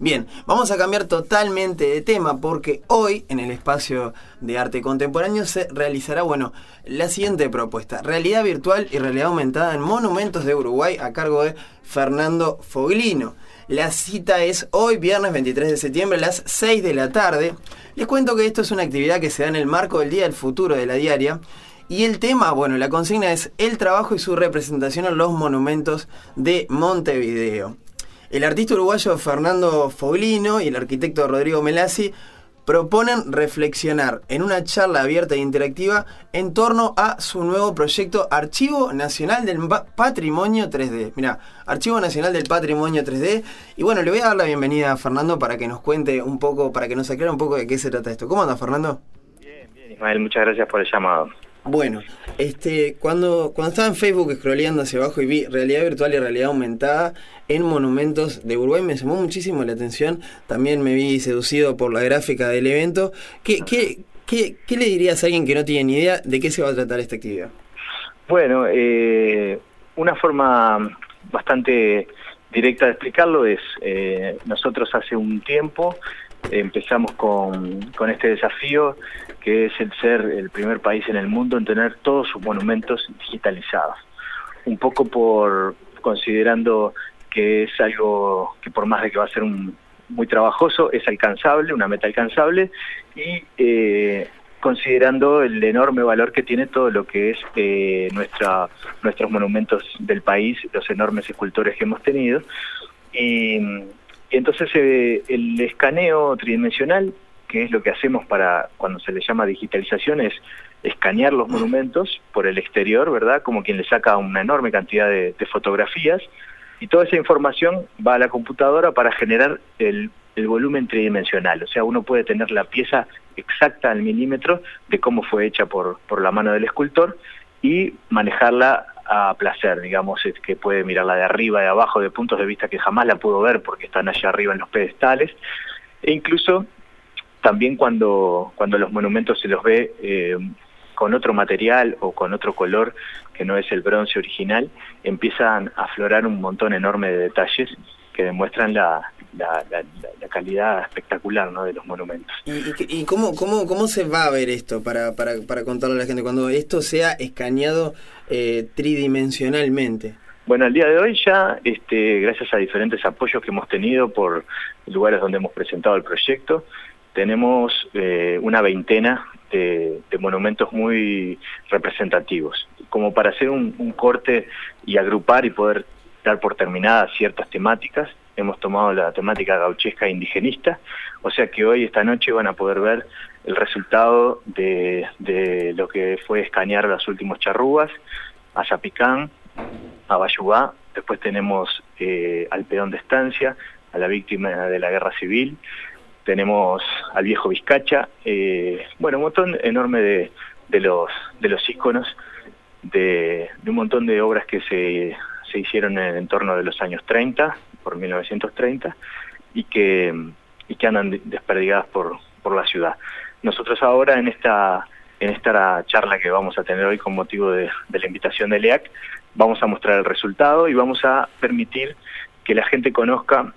Bien, vamos a cambiar totalmente de tema porque hoy en el espacio de arte contemporáneo se realizará, la siguiente propuesta: realidad virtual y realidad aumentada en monumentos de Uruguay a cargo de Fernando Foglino. La cita es hoy, viernes 23 de septiembre, a las 6 de la tarde. Les cuento que esto es una actividad que se da en el marco del Día del Futuro de la Diaria. Y el tema, la consigna es el trabajo y su representación en los monumentos de Montevideo. El artista uruguayo Fernando Foglino y el arquitecto Rodrigo Melassi proponen reflexionar en una charla abierta e interactiva en torno a su nuevo proyecto Archivo Nacional del Patrimonio 3D. Mirá, Archivo Nacional del Patrimonio 3D. Y le voy a dar la bienvenida a Fernando para que nos cuente un poco, para que nos aclare un poco de qué se trata esto. ¿Cómo anda, Fernando? Bien, Ismael, muchas gracias por el llamado. Cuando estaba en Facebook scrolleando hacia abajo y vi realidad virtual y realidad aumentada en monumentos de Uruguay, me llamó muchísimo la atención. También me vi seducido por la gráfica del evento. ¿Qué le dirías a alguien que no tiene ni idea de qué se va a tratar esta actividad? Una forma bastante directa de explicarlo es, nosotros hace un tiempo empezamos con este desafío, que es el ser el primer país en el mundo en tener todos sus monumentos digitalizados. Un poco considerando que es algo que, por más de que va a ser muy trabajoso, es alcanzable, una meta alcanzable, y considerando el enorme valor que tiene todo lo que es nuestros monumentos del país, los enormes escultores que hemos tenido. Y entonces el escaneo tridimensional, que es lo que hacemos cuando se le llama digitalización, es escanear los monumentos por el exterior, ¿verdad? Como quien le saca una enorme cantidad de fotografías, y toda esa información va a la computadora para generar el volumen tridimensional. O sea, uno puede tener la pieza exacta al milímetro de cómo fue hecha por la mano del escultor y manejarla a placer, digamos, es que puede mirarla de arriba, de abajo, de puntos de vista que jamás la pudo ver porque están allá arriba en los pedestales, e incluso también cuando los monumentos se los ve con otro material o con otro color que no es el bronce original, empiezan a aflorar un montón enorme de detalles que demuestran la calidad espectacular, ¿no?, de los monumentos. ¿Y cómo se va a ver esto para contarle a la gente cuando esto sea escaneado tridimensionalmente? Bueno, al día de hoy ya, gracias a diferentes apoyos que hemos tenido por lugares donde hemos presentado el proyecto, tenemos una veintena de monumentos muy representativos, como para hacer un corte y agrupar y poder dar por terminadas ciertas temáticas. Hemos tomado la temática gauchesca e indigenista, o sea que hoy, esta noche, van a poder ver el resultado de lo que fue escanear los últimos charrúas, a Zapicán, a Bayubá. Después tenemos al peón de estancia, a la víctima de la guerra civil, tenemos al viejo Vizcacha, un montón enorme de los íconos, de un montón de obras que se hicieron en el entorno de los años 30, por 1930, y que andan desperdigadas por la ciudad. Nosotros ahora, en esta charla que vamos a tener hoy con motivo de la invitación del EAC, vamos a mostrar el resultado y vamos a permitir que la gente conozca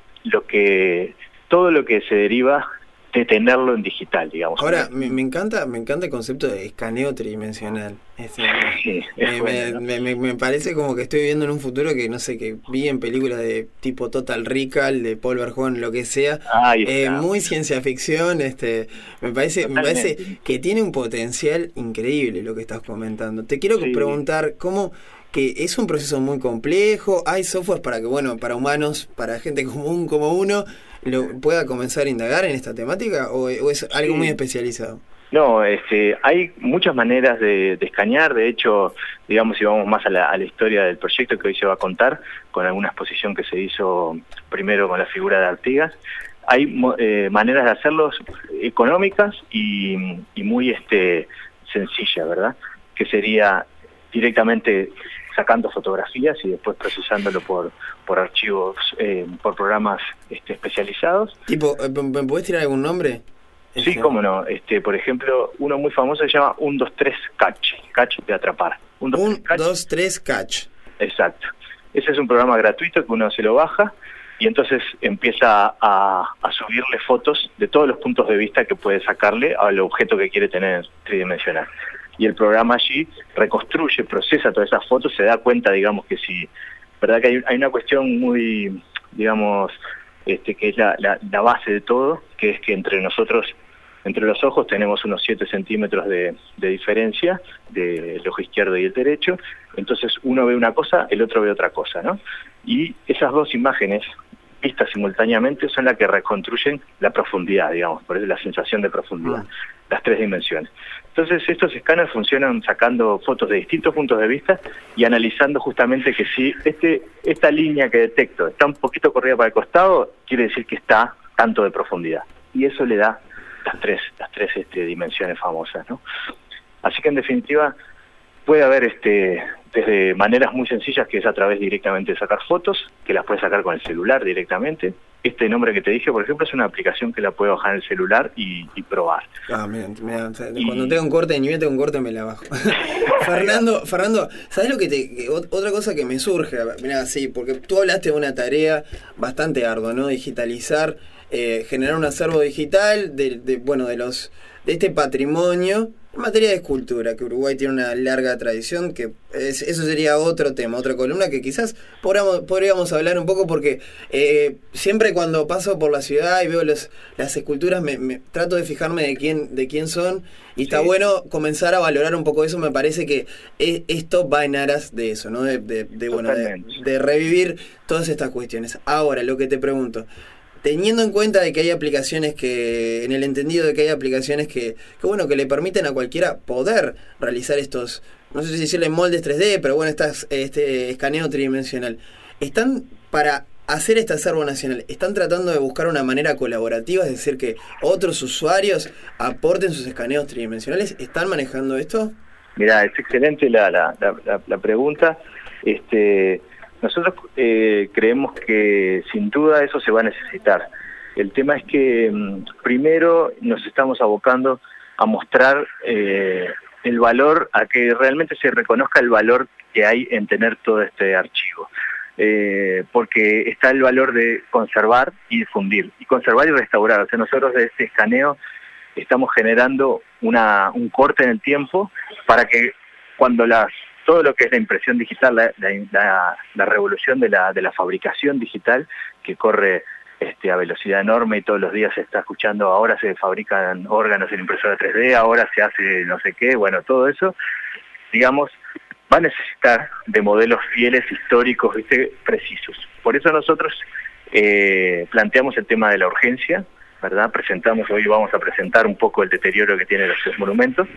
todo lo que se deriva de tenerlo en digital, digamos. Ahora, me encanta el concepto de escaneo tridimensional. Sí, bueno, ¿no? Me parece como que estoy viviendo en un futuro que, no sé, que vi en películas de tipo Total Recall, de Paul Verhoeven, lo que sea. Muy ciencia ficción. Me parece que tiene un potencial increíble lo que estás comentando. Te quiero preguntar, ¿cómo...? Que es un proceso muy complejo, hay software para que, para humanos, para gente común como uno, pueda comenzar a indagar en esta temática, o es algo muy especializado? No, hay muchas maneras de escanear. De hecho, digamos, si vamos más a la historia del proyecto que hoy se va a contar, con alguna exposición que se hizo primero con la figura de Artigas, hay maneras de hacerlos económicas y muy sencillas, ¿verdad? Que sería directamente sacando fotografías y después procesándolo por archivos, por programas especializados. Tipo, ¿me podés tirar algún nombre? Sí, cómo no. Por ejemplo, uno muy famoso se llama 123 Catch de atrapar. 123 Catch. Exacto. Ese es un programa gratuito que uno se lo baja y entonces empieza a subirle fotos de todos los puntos de vista que puede sacarle al objeto que quiere tener tridimensional. Y el programa allí reconstruye, procesa todas esas fotos, se da cuenta, digamos, que si, verdad que hay una cuestión muy, digamos, que es la base de todo, que es que entre nosotros, entre los ojos tenemos unos 7 centímetros de diferencia del ojo izquierdo y el derecho, entonces uno ve una cosa, el otro ve otra cosa, ¿no? Y esas dos imágenes vistas simultáneamente son las que reconstruyen la profundidad, digamos, por eso la sensación de profundidad, las 3 dimensiones. Entonces estos escáneres funcionan sacando fotos de distintos puntos de vista y analizando justamente que si esta línea que detecto está un poquito corrida para el costado, quiere decir que está tanto de profundidad. Y eso le da las tres dimensiones famosas, ¿no? Así que en definitiva puede haber desde maneras muy sencillas, que es a través directamente de sacar fotos, que las puedes sacar con el celular directamente. Este nombre que te dije, por ejemplo, es una aplicación que la puedo bajar en el celular y probar. Cuando tengo un corte, ni bien tengo un corte, me la bajo. Fernando, ¿sabes lo que otra cosa que me surge? Mirá, sí, porque tú hablaste de una tarea bastante ardua, ¿no? Digitalizar, generar un acervo digital de este patrimonio en materia de escultura, que Uruguay tiene una larga tradición, que eso sería otro tema, otra columna que quizás podríamos hablar un poco, porque siempre cuando paso por la ciudad y veo las esculturas me trato de fijarme de quién son, y está bueno comenzar a valorar un poco eso. Me parece que esto va en aras de eso, ¿no? De revivir todas estas cuestiones. Ahora, lo que te pregunto, teniendo en cuenta de que hay aplicaciones en el entendido de que hay aplicaciones que le permiten a cualquiera poder realizar estos, no sé si decirle moldes 3D, pero bueno, este escaneo tridimensional, para hacer este acervo nacional, ¿están tratando de buscar una manera colaborativa? Es decir, que otros usuarios aporten sus escaneos tridimensionales. ¿Están manejando esto? Mirá, es excelente la pregunta. Nosotros creemos que sin duda eso se va a necesitar. El tema es que primero nos estamos abocando a mostrar el valor, a que realmente se reconozca el valor que hay en tener todo este archivo. Porque está el valor de conservar y difundir, y conservar y restaurar. O sea, nosotros de este escaneo estamos generando un corte en el tiempo para que cuando todo lo que es la impresión digital, la revolución de la fabricación digital, que corre a velocidad enorme y todos los días se está escuchando, ahora se fabrican órganos en impresora 3D, ahora se hace no sé qué, bueno, todo eso, digamos, va a necesitar de modelos fieles, históricos, precisos. Por eso nosotros planteamos el tema de la urgencia, ¿verdad? Hoy vamos a presentar un poco el deterioro que tienen los 3 monumentos,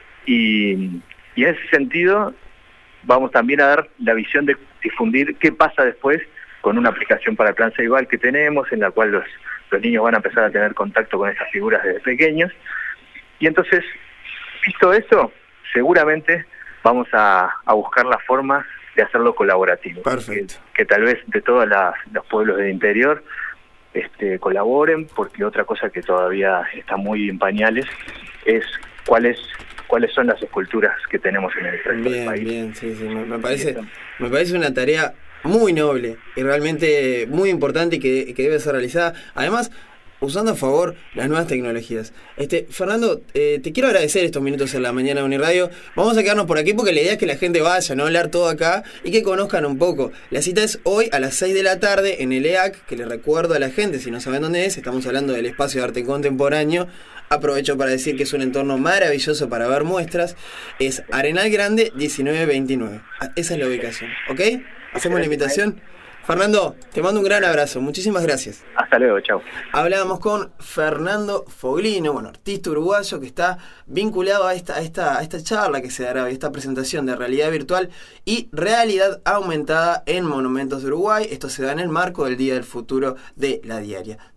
y en ese sentido vamos también a dar la visión de difundir qué pasa después con una aplicación para el Plan Ceibal que tenemos, en la cual los niños van a empezar a tener contacto con esas figuras desde pequeños. Y entonces, visto eso, seguramente vamos a buscar la forma de hacerlo colaborativo. Perfecto. Que tal vez de todos los pueblos del interior colaboren, porque otra cosa que todavía está muy en pañales es cuáles son las esculturas que tenemos en el resto del país. Bien, sí, me parece una tarea muy noble y realmente muy importante y que debe ser realizada, además usando a favor las nuevas tecnologías. Fernando, te quiero agradecer estos minutos en la mañana de Uniradio. Vamos a quedarnos por aquí porque la idea es que la gente vaya, no hablar todo acá, y que conozcan un poco. La cita es hoy a las 6 de la tarde en el EAC, que le recuerdo a la gente, si no saben dónde es, estamos hablando del Espacio de Arte Contemporáneo. Aprovecho para decir que es un entorno maravilloso para ver muestras. Es Arenal Grande 1929. Esa es la ubicación, ¿ok? Hacemos la invitación. Fernando, te mando un gran abrazo. Muchísimas gracias. Hasta luego, chao. Hablábamos con Fernando Foglino, artista uruguayo que está vinculado a esta charla que se dará hoy, esta presentación de realidad virtual y realidad aumentada en Monumentos de Uruguay. Esto se da en el marco del Día del Futuro de la Diaria.